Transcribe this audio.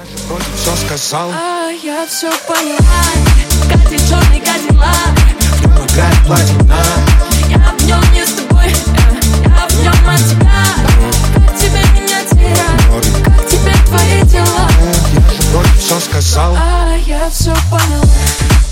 же вроде все сказал. Я все поняла. Катит черный кадиллак, В нем играет платина. я в нем не с тобой, я в нем от тебя. Как тебе меня терять, как тебе твои дела? Я же вроде все сказал. Я все поняла.